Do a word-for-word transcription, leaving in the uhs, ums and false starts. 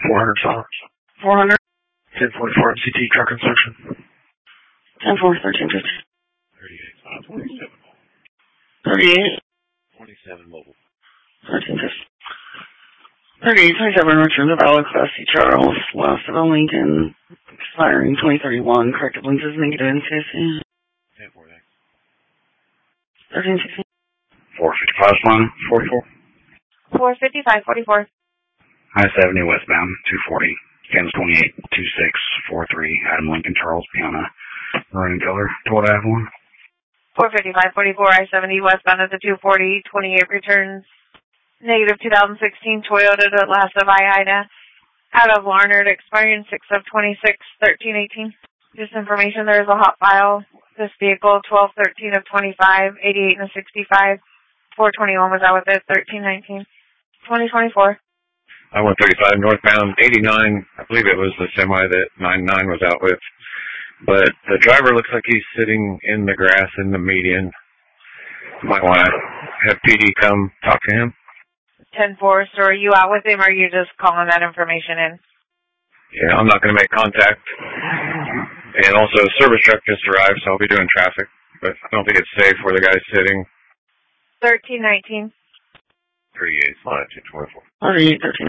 four hundred dollars. four hundred. ten forty-four M C T truck inspection. ten four, thirteen fifty. thirty-eight, uh, twenty-seven. thirty-eight. twenty-seven mobile. thirteen fifty. thirty-eight, twenty-seven, Richard, the Valid Class C Charles, last of a Lincoln, expiring twenty thirty-one, corrective lenses, negative N C S C. ten four, thanks. thirteen sixteen. four fifty-five, Smile, forty-four. four fifty-five, forty-four. I seventy westbound, two forty. Kansas twenty-eight, two six four three. Adam Lincoln Charles, Piana. Maroon color, Toyota Avalon. four fifty-five, forty-four, I seventy westbound at the two forty, twenty-eight returns. Negative two thousand sixteen Toyota to Last of Ida. Out of Larnard, expiring six of twenty-six, thirteen eighteen. This information, there is a hot file. This vehicle, twelve thirteen of twenty-five, eighty-eight and sixty-five. four twenty-one was out with it, thirteen nineteen. twenty twenty-four. I one thirty-five northbound, eighty-nine. I believe it was the semi that ninety-nine was out with. But the driver looks like he's sitting in the grass in the median. Might want to have P D come talk to him. ten four, so are you out with him or are you just calling that information in? Yeah, I'm not going to make contact. And also, service truck just arrived, so I'll be doing traffic. But I don't think it's safe where the guy's sitting. thirteen nineteen. thirty-eight, line two twenty-four. thirty-eight, thirteen.